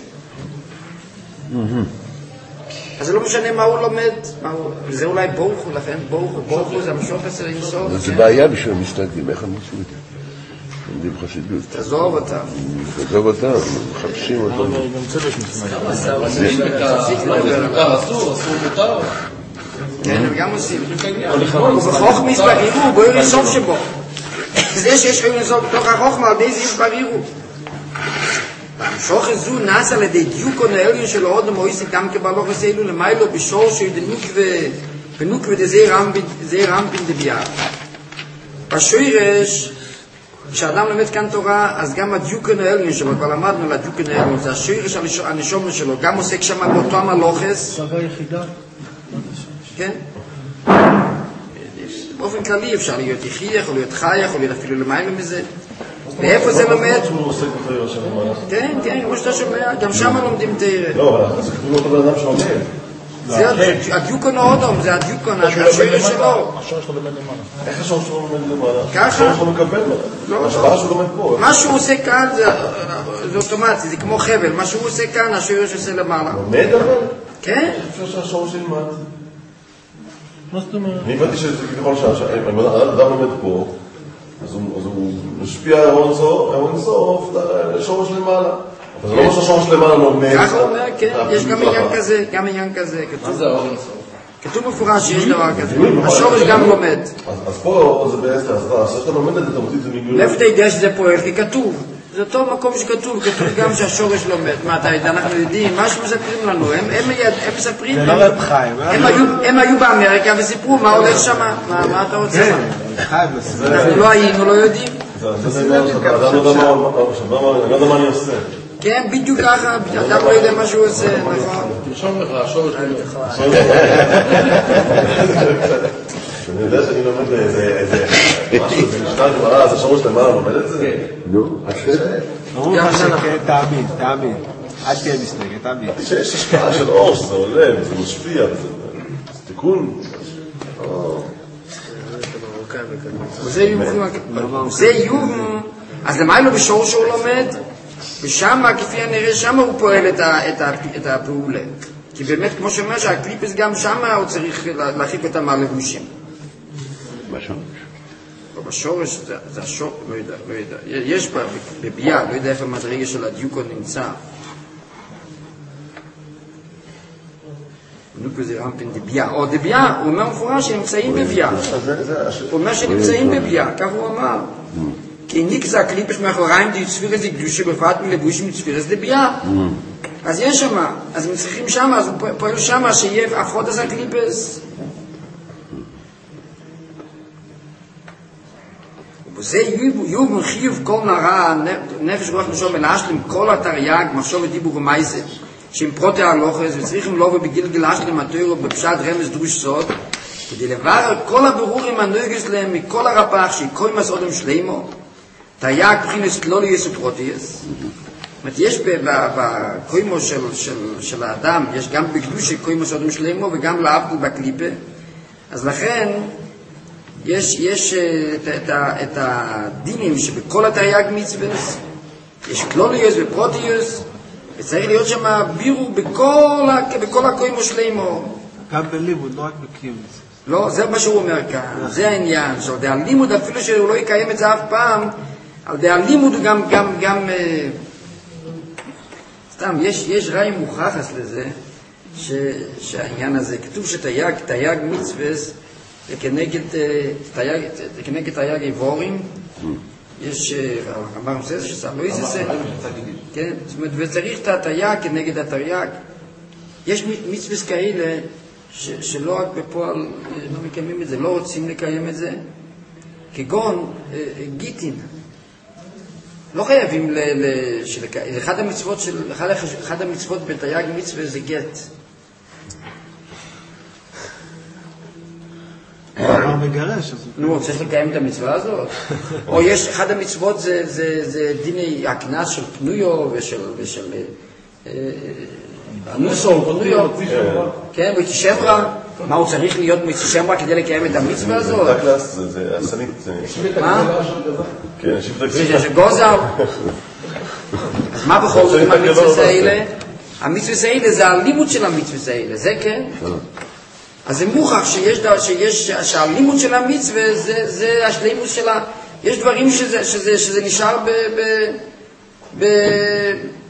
אז זה לא משנה מה הוא לומד, וזה אולי ברוך הוא, לכן ברוך הוא, ברוך הוא זה המשוך עשר אינסוף. זה בעיה בשביל המסתגלים, איך הם עושים את זה? עומדים חסידות. תעזוב אותם. תעזוב אותם, מחפשים אותם. כמה עשר, אסור, אסור מותר. כן, הם גם עושים. ובחוך מספרירו, בואו לסוף שבו. זה שיש חיים לסוף בתוך החוכמה, על די זה יספרירו. והמשוך הזו נעש על ידי דיוקון העליון של עוד המויסי גם כבלוך עשינו למיילו בשור שבנוקווה דזיר רמפין דבייה. בשוירש, כשאדם למד כאן תורה, אז גם הדיוקון העליון שלו, כבר למדנו על הדיוקון העליון, זה השוירש הנשום שלו, גם עוסק שם על אותו המלוכס. סגה יחידה. כן? באופן כללי אפשר להיות יחיד, יכול להיות חי, יכול להיות אפילו למעלה מזה. ואיפה זה לומד? כן, כן, כמו שאתה שומע, גם שם לומדים תארה. לא, אבל זה כתוב אותו בן אדם שעומד. זה הדיוקון האודום, זה הדיוקון, השורש שלו. השורש שלו לומד למעלה. איך השורש שלו לומד למעלה? ככה? השורש שלו מקבל לו. השפעה שהוא לומד פה. מה שהוא עושה כאן זה אוטומטי, זה כמו חבל. מה שהוא עושה כאן, השורש עושה למעלה. לומד אבל? כן. אפשר שהשורש ילמד. מה זאת אומרת? אני הבנתי שזה ככל שהאדם לומד פה, אז הוא משפיע אירון סוף לשורש למעלה. אבל זה לא מה שהשורש למעלה לומד. ככה הוא אומר, כן, יש גם עניין כזה, גם עניין כזה. מה זה האורן סוף? כתוב מפורש שיש דבר כזה. השורש גם לומד. אז פה זה בעצם, אז שאתה לומד את זה, אתה מוציא את זה מגלול. לאיפה אתה יודע שזה פועל? כי כתוב. זה אותו מקום שכתוב, כתוב גם שהשורש לומד. מה אתה יודע, אנחנו יודעים, מה שמספרים לנו, הם מספרים, הם היו באמריקה וסיפרו מה הולך שם, מה אתה רוצה שם. אנחנו לא היינו, לא יודעים. אני לא יודע מה אני עושה. כן, בדיוק ככה, אדם לא יודע מה שהוא עושה, נכון. תרשום לך, השורש לומד. אני יודע שאני לומד איזה משהו, זה נשמע גמרא, אז השורש למעלה לומד את זה? נו, אמרו לך שתאמין, תאמין. אל תהיה מסתגת, תאמין. שיש השפעה של אור, שזה עולה, זה משפיע, זה תיקון. זה איום, אז למה לא בשורש שהוא לומד? ושם, כפי הנראה, שם הוא פועל את הפעולה. כי באמת, כמו שאומר שהקליפס גם שם הוא צריך להרחיק אותם מהלבושים. בשורש? לא, בשורש זה השורש, לא יודע, לא יודע. יש בביאה, לא יודע איפה המדרגה של הדיוקון נמצא. נוקו זה רמפין דביאה. או דביאה, הוא אומר מפורש שנמצאים בביאה. הוא אומר שנמצאים בביאה, כך הוא אמר. כי ניק זה הקליפס מאחוריים, די צפיר זה קדושה בפרט מלבושים צפיר זה דביאה. אז יש שם, אז הם צריכים שם, אז הוא פועל שם שיהיה הפחות הזה הקליפס. וזה יוב מחיוב כל נראה, נפש רוח נשום מלאשלים, כל התרי"ג, מחשוב ודיבור ומייסה, שהם פרוטי הלוחס, וצריכים לו ובגלגל אשלים התוירו בפשט רמז דרוש סוד, כדי לברר כל הבירורים הנויגס להם מכל הרפ"ח, שכל מסעודם שלימו, תרי"ג בחינס כלוליוס ופרוטיוס. זאת אומרת, יש בקוימו של, של, של האדם, יש גם בקדושה קוימו סודם שלמו וגם להבדיל בקליפה. אז לכן, יש, יש את, את, את הדינים שבכל התרי"ג מצוות, יש קלוליוס ופרוטיוס, וצריך להיות שם בירו בכל, בכל הקוימו שלמו. גם בלימוד, לא רק בקיום. לא, זה מה שהוא אומר כאן, זה העניין. שעל די הלימוד, אפילו שהוא לא יקיים את זה אף פעם, על די הלימוד הוא גם, גם, גם, סתם, יש, יש רעי מוכחס לזה, ש, שהעניין הזה, כתוב שתייג, תייג מצווס, כנגד תייג, כנגד תייג איבורים, יש, אמרנו זה, שזה לא איזה זה, כן, זאת אומרת, וצריך את התייג כנגד התייג. יש מצווס כאלה, ש, שלא רק בפועל לא מקיימים את זה, לא רוצים לקיים את זה, כגון גיטין. לא חייבים ל... ל... של... אחד המצוות של... אחד, אחד המצוות בתייג מצווה זה גט. הוא מגרש. נו, צריך לקיים את המצווה הזאת? או יש... אחד המצוות זה, זה, זה דיני הכנס של פנויו ושל... ושל... אנוסו, פנויו. כן, ותשמרה. מה, הוא צריך להיות מתשמרה כדי לקיים את המצווה הזאת? דקלס, זה הסנית. מה? כן, שיפטק. זה גוזר. אז מה בכל זאת עם המצווה האלה? המצווה האלה זה הלימוד של המצווה האלה, זה כן? אז זה מוכח שיש, שיש, שהלימוד של המצווה זה, זה השלימות שלה. יש דברים שזה, שזה, שזה נשאר ב, ב, ב,